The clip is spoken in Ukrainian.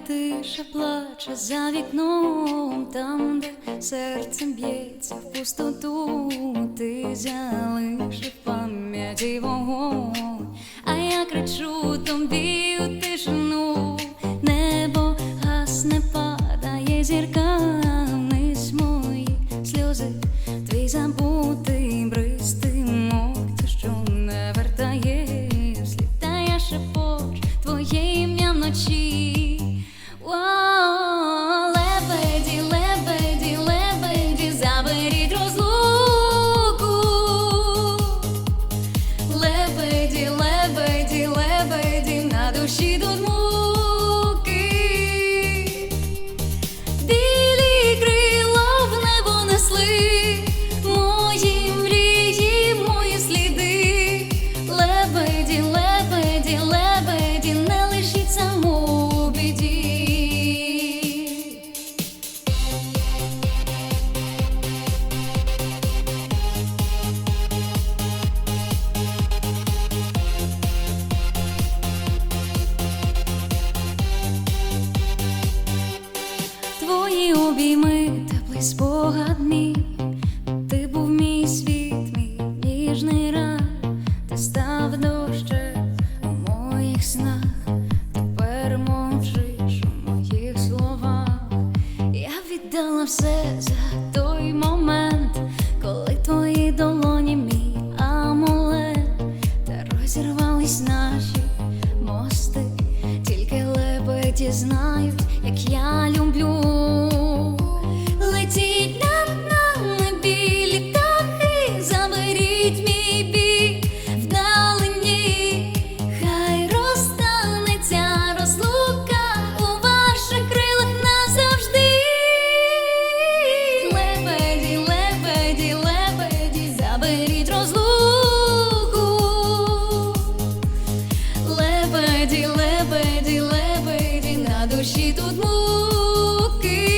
тиша плаче за вікном, там, де серцем б'ється в пустоту, ти залишив в пам'яті вогонь, а я кричу тобі у тишину. Небо гасне, падає зірками мої сльози, твій забутий бриз, ти мовча, що не вертає слід, та я шепочу твоє ім'я вночі. Лебеді, лебеді, лебеді, заберіть розлуку. Лебеді, лебеді, лебеді, на душі тут муки. Білі крила в небо несли мої мрії, мої сліди. Лебеді, лебеді, лебеді, не лишіть саму в біді. Твої обійми, теплий спогад мій, ти був мій світ, мій ніжний рай, ти став дощем у моїх снах, тепер мовчиш у моїх словах. Я віддала все за той момент, коли твої долоні мій амулет, та розірвались наші мости, тільки лебеді знають, як я люблю. Летіть над нами білі птахи, заберіть мій біль вдалині, хай розтанеться розлука у ваших крилах назавжди. Лебеді, лебеді, лебеді, заберіть розлуку. Лебеді, лебеді, лебеді, на душі тут муки.